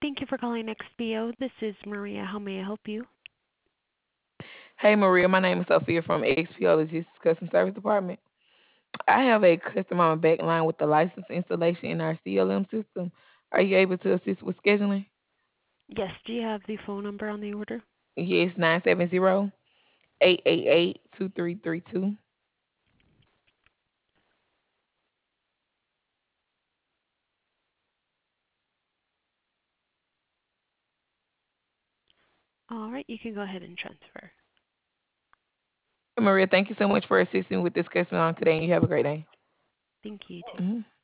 Thank you for calling XBO. This is Maria. How may I help you? Hey Maria, my name is Sophia from XPO Logistics Customer Service Department. I have a customer on the back line with the license installation in our CLM system. Are you able to assist with scheduling? Yes, do you have the phone number on the order? Yes, 970-888-2332. All right, you can go ahead and transfer. Maria, thank you so much for assisting with this customer on today, and you have a great day. Thank you too. Mhm.